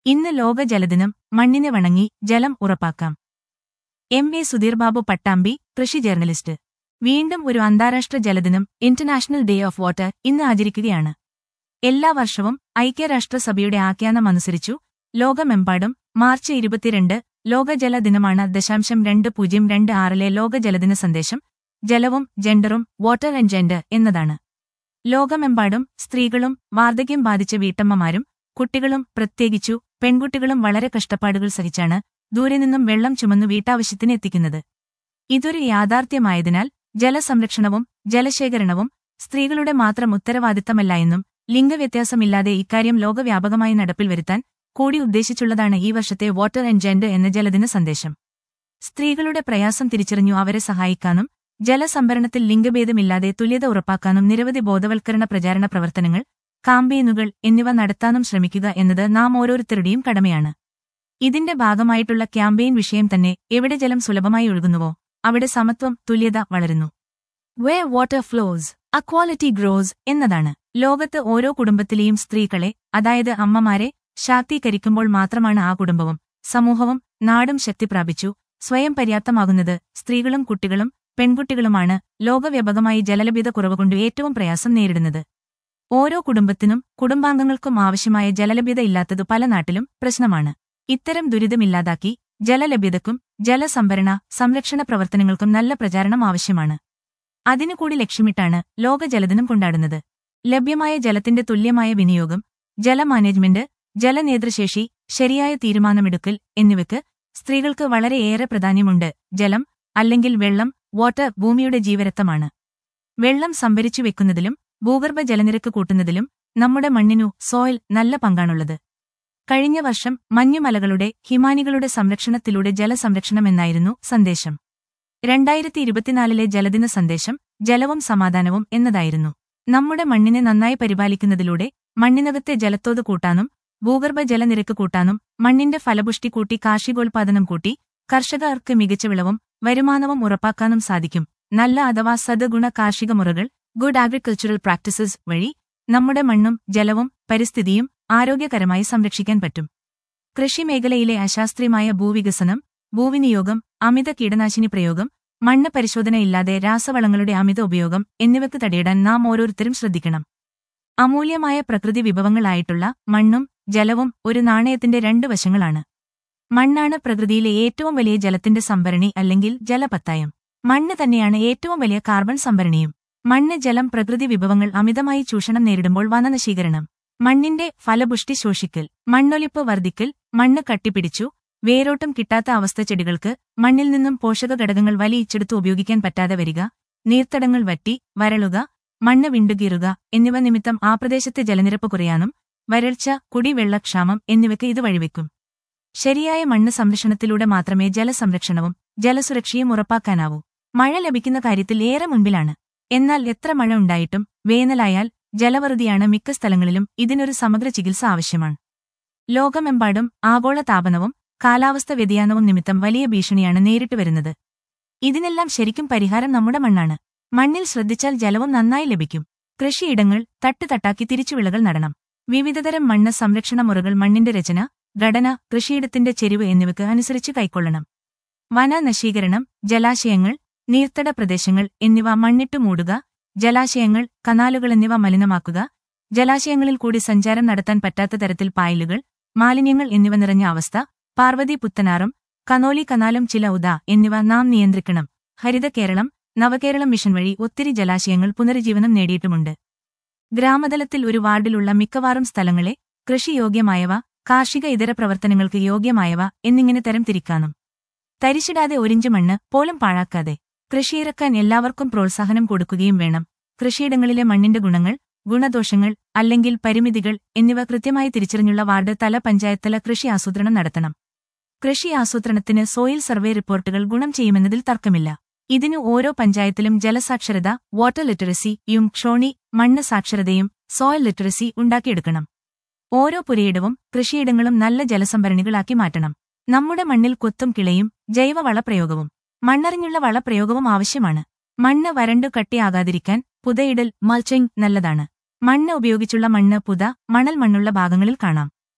ഇന്ന് ലോക ജലദിനം. മണ്ണിനെ വണങ്ങി ജലം ഉറപ്പാക്കാം. എം.എ. സുധീർ ബാബു പട്ടാമ്പി, കൃഷി ജേർണലിസ്റ്റ്. വീണ്ടും ഒരു അന്താരാഷ്ട്ര ജലദിനം, ഇന്റർനാഷണൽ ഡേ ഓഫ് വാട്ടർ, ഇന്ന് ആചരിക്കുകയാണ്. എല്ലാ വർഷവും ഐക്യരാഷ്ട്രസഭയുടെ ആഖ്യാനമനുസരിച്ചു ലോകമെമ്പാടും മാർച്ച് 22 ലോക ജല ദിനമാണ്. 2026 ലോക ജലദിന സന്ദേശം ജലവും ജെൻഡറും വാട്ടർ ആൻഡ് ജെൻഡർ എന്നതാണ്. ലോകമെമ്പാടും സ്ത്രീകളും വാർദ്ധക്യം ബാധിച്ച വീട്ടമ്മമാരും കുട്ടികളും പ്രത്യേകിച്ചു പെൺകുട്ടികളും വളരെ കഷ്ടപ്പാടുകൾ സഹിച്ചാണ് ദൂരെ നിന്നും വെള്ളം ചുമന്നു വീട്ടാവശ്യത്തിന് എത്തിക്കുന്നത്. ഇതൊരു യാഥാർത്ഥ്യമായതിനാൽ ജലസംരക്ഷണവും ജലശേഖരണവും സ്ത്രീകളുടെ മാത്രം ഉത്തരവാദിത്തമല്ല എന്നും ലിംഗവ്യത്യാസമില്ലാതെ ഇക്കാര്യം ലോകവ്യാപകമായി നടപ്പിൽ വരുത്താൻ കൂടി ഉദ്ദേശിച്ചുള്ളതാണ് ഈ വർഷത്തെ വാട്ടർ ആൻഡ് ജെൻഡർ എന്ന ജലദിന സന്ദേശം. സ്ത്രീകളുടെ പ്രയാസം തിരിച്ചറിഞ്ഞു അവരെ സഹായിക്കാനും ജലസംഭരണത്തിൽ ലിംഗഭേദമില്ലാതെ തുല്യത ഉറപ്പാക്കാനും നിരവധി ബോധവൽക്കരണ പ്രചാരണ പ്രവർത്തനങ്ങൾ, കാമ്പയിനുകൾ എന്നിവ നടത്താനും ശ്രമിക്കുക എന്നത് നാം ഓരോരുത്തരുടെയും കടമയാണ്. ഇതിന്റെ ഭാഗമായിട്ടുള്ള ക്യാമ്പയിൻ വിഷയം തന്നെ എവിടെ ജലം സുലഭമായി ഒഴുകുന്നുവോ അവിടെ സമത്വം, തുല്യത വളരുന്നു. Where water flows, equality grows എന്നതാണ്. ലോകത്ത് ഓരോ കുടുംബത്തിലെയും സ്ത്രീകളെ, അതായത് അമ്മമാരെ ശാക്തീകരിക്കുമ്പോൾ മാത്രമാണ് ആ കുടുംബവും സമൂഹവും നാടും ശക്തി പ്രാപിച്ചു സ്വയം പര്യാപ്തമാകുന്നത്. സ്ത്രീകളും കുട്ടികളും പെൺകുട്ടികളുമാണ് ലോകവ്യാപകമായി ജലലഭ്യത കുറവുകൊണ്ട് ഏറ്റവും പ്രയാസം നേരിടുന്നത്. ഓരോ കുടുംബത്തിനും കുടുംബാംഗങ്ങൾക്കും ആവശ്യമായ ജലലഭ്യത ഇല്ലാത്തതു പല നാട്ടിലും പ്രശ്നമാണ്. ഇത്തരം ദുരിതമില്ലാതാക്കി ജലലഭ്യതക്കും ജലസംഭരണ സംരക്ഷണ പ്രവർത്തനങ്ങൾക്കും നല്ല പ്രചാരണം ആവശ്യമാണ്. അതിനുകൂടി ലക്ഷ്യമിട്ടാണ് ലോക ജലദിനം കൊണ്ടാടുന്നത്. ലഭ്യമായ ജലത്തിന്റെ തുല്യമായ വിനിയോഗം, ജലമാനേജ്മെന്റ്, ജലനേതൃശേഷി, ശരിയായ തീരുമാനമെടുക്കൽ എന്നിവയ്ക്ക് സ്ത്രീകൾക്ക് വളരെയേറെ പ്രാധാന്യമുണ്ട്. ജലം അല്ലെങ്കിൽ വെള്ളം, വാട്ടർ ഭൂമിയുടെ ജീവരക്തമാണ്. വെള്ളം സംഭരിച്ചു വെക്കുന്നതിലും ഭൂഗർഭ ജലനിരക്ക് കൂട്ടുന്നതിലും നമ്മുടെ മണ്ണിനു സോയിൽ നല്ല പങ്കാണുള്ളത്. കഴിഞ്ഞ വർഷം മഞ്ഞുമലകളുടെ ഹിമാനികളുടെ സംരക്ഷണത്തിലൂടെ ജലസംരക്ഷണം എന്നായിരുന്നു സന്ദേശം. 2024 ജലദിന സന്ദേശം ജലവും സമാധാനവും എന്നതായിരുന്നു. നമ്മുടെ മണ്ണിനെ നന്നായി പരിപാലിക്കുന്നതിലൂടെ മണ്ണിനകത്തെ ജലത്തോത് കൂട്ടാനും ഭൂഗർഭ ജലനിരക്ക് കൂട്ടാനും മണ്ണിന്റെ ഫലപുഷ്ടി കൂട്ടി കാർഷികോൽപാദനം കൂട്ടി കർഷകർക്ക് മികച്ച വിളവും വരുമാനവും ഉറപ്പാക്കാനും സാധിക്കും. നല്ല അഥവാ സദ്ഗുണ കാർഷിക മുറകൾ, ഗുഡ് ആഗ്രികൾച്ചറൽ പ്രാക്ടീസസ് വഴി നമ്മുടെ മണ്ണും ജലവും പരിസ്ഥിതിയും ആരോഗ്യകരമായി സംരക്ഷിക്കാൻ പറ്റും. കൃഷിമേഖലയിലെ അശാസ്ത്രീയമായ ഭൂവികസനം, ഭൂവിനിയോഗം, അമിത കീടനാശിനി പ്രയോഗം, മണ്ണ് പരിശോധനയില്ലാതെ രാസവളങ്ങളുടെ അമിത ഉപയോഗം എന്നിവയ്ക്ക് തടയിടാൻ നാം ഓരോരുത്തരും ശ്രദ്ധിക്കണം. അമൂല്യമായ പ്രകൃതി വിഭവങ്ങളായിട്ടുള്ള മണ്ണും ജലവും ഒരു നാണയത്തിന്റെ രണ്ട് വശങ്ങളാണ്. മണ്ണാണ് പ്രകൃതിയിലെ ഏറ്റവും വലിയ ജലത്തിന്റെ സംഭരണി അല്ലെങ്കിൽ ജലപത്തായം. മണ്ണ് തന്നെയാണ് ഏറ്റവും വലിയ കാർബൺ സംഭരണിയും. മണ്ണ്, ജലം, പ്രകൃതി വിഭവങ്ങൾ അമിതമായി ചൂഷണം നേരിടുമ്പോൾ വനനശീകരണം, മണ്ണിന്റെ ഫലപുഷ്ടി ശോഷിക്കൽ, മണ്ണൊലിപ്പ് വർദ്ധിക്കൽ, മണ്ണ് കട്ടിപ്പിടിച്ചു വേരോട്ടം കിട്ടാത്ത അവസ്ഥ, ചെടികൾക്ക് മണ്ണിൽ നിന്നും പോഷക ഘടകങ്ങൾ വലിയിച്ചെടുത്ത് ഉപയോഗിക്കാൻ പറ്റാതെ വരിക, നീർത്തടങ്ങൾ വറ്റി വരളുക, മണ്ണ് വിണ്ടുകീറുക എന്നിവ നിമിത്തം ആ പ്രദേശത്തെ ജലനിരപ്പ് കുറയാനും വരൾച്ച, കുടിവെള്ളക്ഷാമം എന്നിവയ്ക്ക് ഇത് വഴിവെക്കും. ശരിയായ മണ്ണ് സംരക്ഷണത്തിലൂടെ മാത്രമേ ജലസംരക്ഷണവും ജലസുരക്ഷയും ഉറപ്പാക്കാനാവൂ. മഴ ലഭിക്കുന്ന കാര്യത്തിൽ ഏറെ മുൻപിലാണ്. എന്നാൽ എത്ര മഴ ഉണ്ടായിട്ടും വേനലായാൽ ജലവറുതിയാണ് മിക്ക സ്ഥലങ്ങളിലും. ഇതിനൊരു സമഗ്ര ചികിത്സ ആവശ്യമാണ്. ലോകമെമ്പാടും ആഗോള താപനവും കാലാവസ്ഥ വ്യതിയാനവും നിമിത്തം വലിയ ഭീഷണിയാണ് നേരിട്ട് വരുന്നത്. ഇതിനെല്ലാം ശരിക്കും പരിഹാരം നമ്മുടെ മണ്ണാണ്. മണ്ണിൽ ശ്രദ്ധിച്ചാൽ ജലവും നന്നായി ലഭിക്കും. കൃഷിയിടങ്ങൾ തട്ടുതട്ടാക്കി തിരിച്ചുവിളകൾ നടണം. വിവിധതരം മണ്ണ് സംരക്ഷണ മുറകൾ മണ്ണിന്റെ രചന, ഘടന, കൃഷിയിടത്തിന്റെ ചെരിവ് എന്നിവയ്ക്ക് അനുസരിച്ച് കൈക്കൊള്ളണം. വനനശീകരണം, ജലാശയങ്ങൾ, നീർത്തട പ്രദേശങ്ങൾ എന്നിവ മണ്ണിട്ടു മൂടുക, ജലാശയങ്ങൾ, കനാലുകൾ എന്നിവ മലിനമാക്കുക, ജലാശയങ്ങളിൽ കൂടി സഞ്ചാരം നടത്താൻ പറ്റാത്ത തരത്തിൽ പായലുകൾ, മാലിന്യങ്ങൾ എന്നിവ നിറഞ്ഞ അവസ്ഥ, പാർവതി പുത്തനാറും കനോലി കനാലും ചില എന്നിവ നാം നിയന്ത്രിക്കണം. ഹരിത കേരളം, നവകേരളം മിഷൻ വഴി ഒത്തിരി ജലാശയങ്ങൾ പുനരുജ്ജീവനം നേടിയിട്ടുമുണ്ട്. ഗ്രാമതലത്തിൽ ഒരു വാർഡിലുള്ള മിക്കവാറും സ്ഥലങ്ങളെ കൃഷിയോഗ്യമായവ, കാർഷിക ഇതര പ്രവർത്തനങ്ങൾക്ക് യോഗ്യമായവ എന്നിങ്ങനെ തരം തിരിക്കാനും. തരിച്ചിടാതെ ഒരിഞ്ച് മണ്ണ് പോലും പാഴാക്കാതെ കൃഷിയിറക്കാൻ എല്ലാവർക്കും പ്രോത്സാഹനം കൊടുക്കുകയും വേണം. കൃഷിയിടങ്ങളിലെ മണ്ണിന്റെ ഗുണങ്ങൾ, ഗുണദോഷങ്ങൾ അല്ലെങ്കിൽ പരിമിതികൾ എന്നിവ കൃത്യമായി തിരിച്ചറിഞ്ഞുള്ള വാർഡ് തല, പഞ്ചായത്ത് തല കൃഷി ആസൂത്രണം നടത്തണം. കൃഷി ആസൂത്രണത്തിന് സോയിൽ സർവേ റിപ്പോർട്ടുകൾ ഗുണം ചെയ്യുമെന്നതിൽ തർക്കമില്ല. ഇതിനു ഓരോ പഞ്ചായത്തിലും ജലസാക്ഷരത, വാട്ടർ ലിറ്ററസിയും ക്ഷോണി, മണ്ണ് സാക്ഷരതയും സോയിൽ ലിറ്ററസി ഉണ്ടാക്കിയെടുക്കണം. ഓരോ പുരയിടവും കൃഷിയിടങ്ങളും നല്ല ജലസംഭരണികളാക്കി മാറ്റണം. നമ്മുടെ മണ്ണിൽ കൊത്തും കിളയും ജൈവവളപ്രയോഗവും മണ്ണറിഞ്ഞുള്ള വളപ്രയോഗവും ആവശ്യമാണ്. മണ്ണ് വരണ്ടു കട്ടിയാകാതിരിക്കാൻ പുതയിടൽ, മൾച്ചിങ് നല്ലതാണ്. മണ്ണ് ഉപയോഗിച്ചുള്ള മണ്ണ് പുത, മണൽ മണ്ണുള്ള ഭാഗങ്ങളിൽ കാണാം.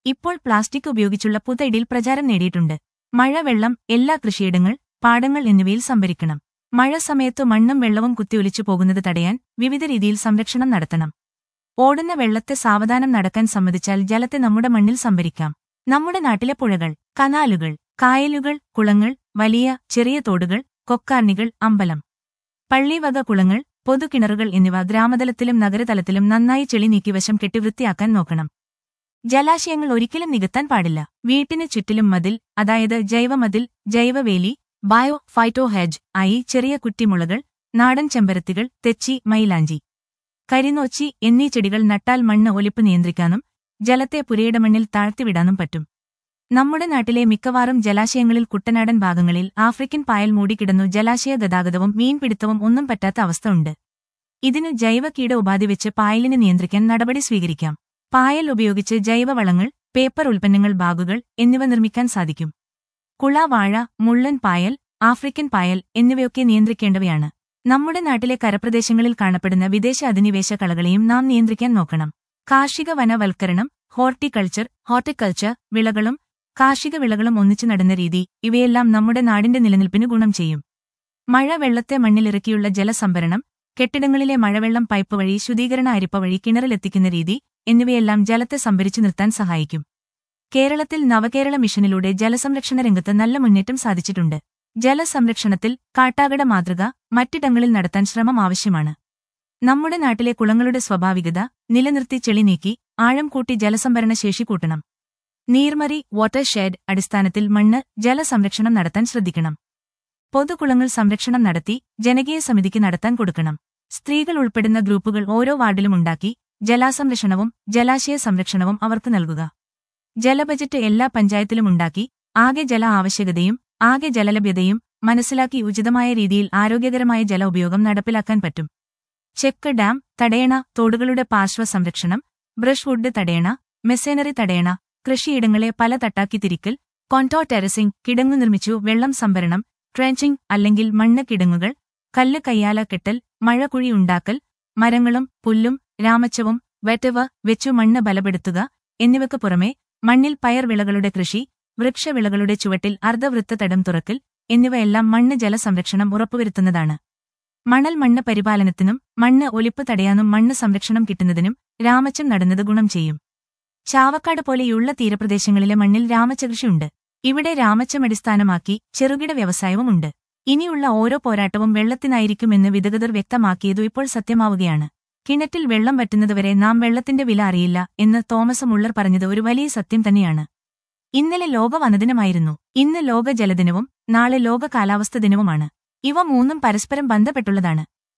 ഇപ്പോൾ പ്ലാസ്റ്റിക് ഉപയോഗിച്ചുള്ള പുതയിടിൽ പ്രചാരം നേടിയിട്ടുണ്ട്. മഴവെള്ളം എല്ലാ കൃഷിയിടങ്ങൾ, പാടങ്ങൾ എന്നിവയിൽ സംഭരിക്കണം. മഴ സമയത്തു മണ്ണും വെള്ളവും കുത്തിയൊലിച്ചു പോകുന്നത് തടയാൻ വിവിധ രീതിയിൽ സംരക്ഷണം നടത്തണം. ഓടുന്ന വെള്ളത്തെ സാവധാനം നടക്കാൻ സമ്മതിച്ചാൽ ജലത്തെ നമ്മുടെ മണ്ണിൽ സംഭരിക്കാം. നമ്മുടെ നാട്ടിലെ പുഴകൾ, കനാലുകൾ, കായലുകൾ, കുളങ്ങൾ, വലിയ ചെറിയ തോടുകൾ, കൊക്കാർണികൾ, അമ്പലം, പള്ളിവക കുളങ്ങൾ, പൊതുകിണറുകൾ എന്നിവ ഗ്രാമതലത്തിലും നഗരതലത്തിലും നന്നായി ചെളി നീക്കി വശം കെട്ടി വൃത്തിയാക്കാൻ നോക്കണം. ജലാശയങ്ങൾ ഒരിക്കലും നികത്താൻ പാടില്ല. വീട്ടിന് ചുറ്റിലും മതിൽ, അതായത് ജൈവമതിൽ, ജൈവവേലി, ബയോ ഫൈറ്റോ ഹെഡ്ജ് ആയി ചെറിയ കുറ്റിമുളകൾ, നാടൻ ചെമ്പരത്തികൾ, തെച്ചി, മൈലാഞ്ചി, കരിനോച്ചി എന്നീ ചെടികൾ നട്ടാൽ മണ്ണ് ഒലിപ്പ് നിയന്ത്രിക്കാനും ജലത്തെ പുരയുടെ മണ്ണിൽ താഴ്ത്തിവിടാനും പറ്റും. നമ്മുടെ നാട്ടിലെ മിക്കവാറും ജലാശയങ്ങളിൽ കുട്ടനാടൻ ഭാഗങ്ങളിൽ ആഫ്രിക്കൻ പായൽ മൂടിക്കിടന്നു ജലാശയ ഗതാഗതവും മീൻപിടുത്തവും ഒന്നും പറ്റാത്ത അവസ്ഥ ഉണ്ട്. ഇതിനു ജൈവ കീട ഉപാധി വെച്ച് പായലിനെ നിയന്ത്രിക്കാൻ നടപടി സ്വീകരിക്കാം. പായൽ ഉപയോഗിച്ച് ജൈവവളങ്ങൾ, പേപ്പർ ഉൽപ്പന്നങ്ങൾ, ബാഗുകൾ എന്നിവ നിർമ്മിക്കാൻ സാധിക്കും. കുള, വാഴ, മുള്ളൻ പായൽ, ആഫ്രിക്കൻ പായൽ എന്നിവയൊക്കെ നിയന്ത്രിക്കേണ്ടവയാണ്. നമ്മുടെ നാട്ടിലെ കരപ്രദേശങ്ങളിൽ കാണപ്പെടുന്ന വിദേശ അധിനിവേശ കളകളെയും നാം നിയന്ത്രിക്കാൻ നോക്കണം. കാർഷിക വനവൽക്കരണം, ഹോർട്ടിക്കൾച്ചർ, വിളകളും കാർഷിക വിളകളും ഒന്നിച്ചു നടുന്ന രീതി ഇവയെല്ലാം നമ്മുടെ നാടിന്റെ നിലനിൽപ്പിന് ഗുണം ചെയ്യും. മഴവെള്ളത്തെ മണ്ണിലിറക്കിയുള്ള ജലസംഭരണം, കെട്ടിടങ്ങളിലെ മഴവെള്ളം പൈപ്പ് വഴി ശുദ്ധീകരണ അരിപ്പ വഴി കിണറിലെത്തിക്കുന്ന രീതി എന്നിവയെല്ലാം ജലത്തെ സംഭരിച്ചു നിർത്താൻ സഹായിക്കും. കേരളത്തിൽ നവകേരള മിഷനിലൂടെ ജലസംരക്ഷണ രംഗത്ത് നല്ല മുന്നേറ്റം സാധിച്ചിട്ടുണ്ട്. ജലസംരക്ഷണത്തിൽ കാട്ടാക്കട മാതൃക മറ്റിടങ്ങളിൽ നടത്താൻ ശ്രമം ആവശ്യമാണ്. നമ്മുടെ നാട്ടിലെ കുളങ്ങളുടെ സ്വാഭാവികത നിലനിർത്തി ചെളി നീക്കി ആഴം കൂട്ടി ജലസംഭരണ ശേഷി കൂട്ടണം. നീർമറി, വാട്ടർഷെഡ് അടിസ്ഥാനത്തിൽ മണ്ണ് ജലസംരക്ഷണം നടത്താൻ ശ്രദ്ധിക്കണം. പൊതുകുളങ്ങൾ സംരക്ഷണം നടത്തി ജനകീയ സമിതിക്ക് നടത്താൻ കൊടുക്കണം. സ്ത്രീകൾ ഉൾപ്പെടുന്ന ഗ്രൂപ്പുകൾ ഓരോ വാർഡിലും ഉണ്ടാക്കി ജലാസംരക്ഷണവും ജലാശയ സംരക്ഷണവും അവർക്ക് നൽകുക. ജലബജറ്റ് എല്ലാ പഞ്ചായത്തിലും ഉണ്ടാക്കി ആകെ ജല ആവശ്യകതയും ആകെ ജലലഭ്യതയും മനസ്സിലാക്കി ഉചിതമായ രീതിയിൽ ആരോഗ്യകരമായ ജല ഉപയോഗം നടപ്പിലാക്കാൻ പറ്റും. ചെക്ക് ഡാം തടയണ, തോടുകളുടെ പാർശ്വ സംരക്ഷണം, ബ്രഷ്വുഡ് തടയണ, മെസേനറി തടയണ, കൃഷിയിടങ്ങളെ പല തട്ടാക്കി തിരിക്കൽ, കോൺടോർ ടെറസിംഗ്, കിടങ്ങു നിർമ്മിച്ചു വെള്ളം സംഭരണം, ട്രെഞ്ചിംഗ് അല്ലെങ്കിൽ മണ്ണ് കിടങ്ങുകൾ, കല്ല് കയ്യാല കെട്ടൽ, മഴക്കുഴി ഉണ്ടാക്കൽ, മരങ്ങളും പുല്ലും രാമച്ചവും വെറ്റവ് വെച്ചു മണ്ണ് ബലപ്പെടുത്തുക എന്നിവയ്ക്ക് പുറമെ മണ്ണിൽ പയർ വിളകളുടെ കൃഷി, വൃക്ഷവിളകളുടെ ചുവട്ടിൽ അർദ്ധവൃത്ത തടം തുറക്കൽ എന്നിവയെല്ലാം മണ്ണ് ജലസംരക്ഷണം ഉറപ്പുവരുത്തുന്നതാണ്. മണൽ മണ്ണ് പരിപാലനത്തിനും മണ്ണ് ഒലിപ്പ് തടയാനും മണ്ണ് സംരക്ഷണം കിട്ടുന്നതിനും രാമച്ചം നടുന്നത് ഗുണം ചെയ്യും. ചാവക്കാട് പോലെയുള്ള തീരപ്രദേശങ്ങളിലെ മണ്ണിൽ രാമച്ച കൃഷിയുണ്ട്. ഇവിടെ രാമച്ചം അടിസ്ഥാനമാക്കി ചെറുകിട വ്യവസായവുമുണ്ട്. ഇനിയുള്ള ഓരോ പോരാട്ടവും വെള്ളത്തിനായിരിക്കുമെന്ന് വിദഗ്ധർ വ്യക്തമാക്കിയതു ഇപ്പോൾ സത്യമാവുകയാണ്. കിണറ്റിൽ വെള്ളം വറ്റുന്നതുവരെ നാം വെള്ളത്തിന്റെ വില അറിയില്ല എന്ന് തോമസ് മുള്ളർ പറഞ്ഞത് ഒരു വലിയ സത്യം തന്നെയാണ്. ഇന്നലെ ലോക വനദിനമായിരുന്നു. ഇന്ന് ലോക ജലദിനവും നാളെ ലോക കാലാവസ്ഥ ദിനവുമാണ്. ഇവ മൂന്നും പരസ്പരം ബന്ധപ്പെട്ടുള്ളതാണ്.